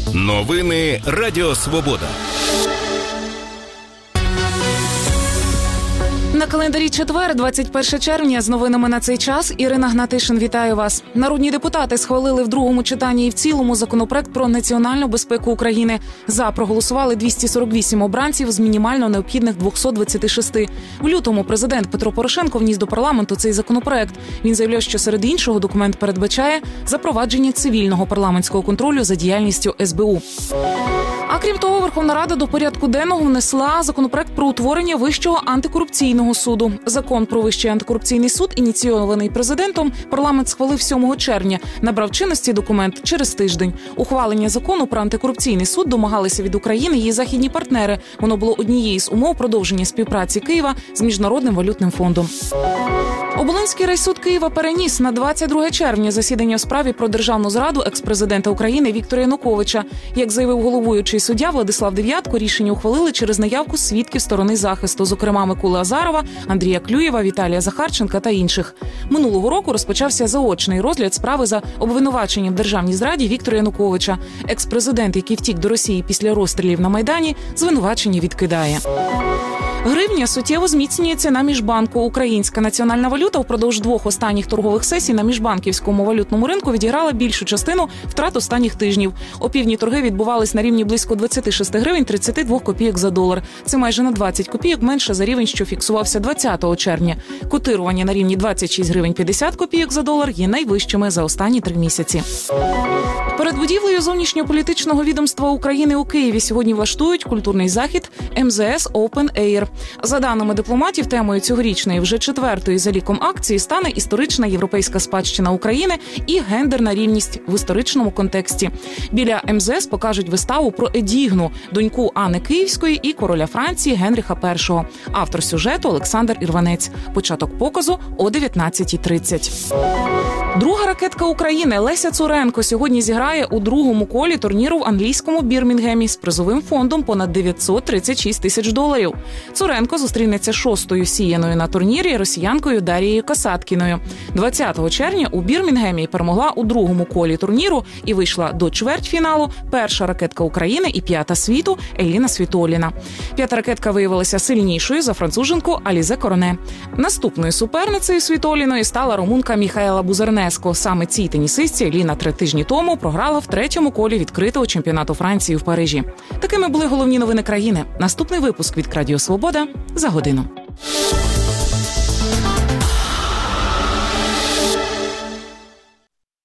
Новини Радіо Свобода. На календарі четвер, 21 червня, з новинами на цей час. Ірина Гнатишин, вітаю вас. Народні депутати схвалили в другому читанні і в цілому законопроект про національну безпеку України. За проголосували 248 обранців з мінімально необхідних 226. В лютому президент Петро Порошенко вніс до парламенту цей законопроект. Він заявляв, що серед іншого документ передбачає запровадження цивільного парламентського контролю за діяльністю СБУ. А крім того, Верховна Рада до порядку денного внесла законопроект про утворення Вищого антикорупційного суду. Закон про Вищий антикорупційний суд, ініційований президентом, парламент схвалив 7 червня. Набрав чинності документ через тиждень. Ухвалення закону про антикорупційний суд домагалися від України її західні партнери. Воно було однією з умов продовження співпраці Києва з Міжнародним валютним фондом. Оболонський райсуд Києва переніс на 22 червня засідання в справі про державну зраду екс-президента України Віктора Януковича. Як заявив головуючий суддя Владислав Дев'ятко, рішення ухвалили через наявку свідків сторони захисту, зокрема Миколи Азарова, Андрія Клюєва, Віталія Захарченка та інших. Минулого року розпочався заочний розгляд справи за обвинуваченням в державній зраді Віктора Януковича. Екс-президент, який втік до Росії після розстрілів на Майдані, звинувачення відкидає. Гривня суттєво зміцнюється на міжбанку. Українська національна валюта впродовж 2 останніх торгових сесій на міжбанківському валютному ринку відіграла більшу частину втрат останніх тижнів. Опівдні торги відбувались на рівні близько 26 гривень 32 копійок за долар. Це майже на 20 копійок менше за рівень, що фіксувався 20 червня. Котирування на рівні 26 гривень 50 копійок за долар є найвищими за останні 3 місяці. Перед будівлею зовнішньополітичного відомства України у Києві сьогодні влаштують культурний захід МЗС Open Air. За даними дипломатів, темою цьогорічної вже 4-ї за ліком акції стане історична європейська спадщина України і гендерна рівність в історичному контексті. Біля МЗС покажуть виставу про Едігну, доньку Анни Київської і короля Франції Генріха І. Автор сюжету Олександр Ірванець. Початок показу о 19:30. Друга ракетка України Леся Цуренко сьогодні зіграє у другому колі турніру в англійському Бірмінгемі з призовим фондом понад $936 тисяч. Цуренко зустрінеться 6-ю сіяною на турнірі росіянкою Дарією Касаткіною. 20 червня у Бірмінгемі перемогла у другому колі турніру і вийшла до чвертьфіналу перша ракетка України і 5-та світу Еліна Світоліна. 5-та ракетка виявилася сильнішою за француженку Алізе Короне. Наступною суперницею Світоліної стала румунка Міхаела Бузернеско. Саме цій тенісистці Еліна 3 тижні тому програла в 3-му колі відкритого чемпіонату Франції в Парижі. Такими були головні новини країни. Наступний випуск від Радіо Свобода за годину.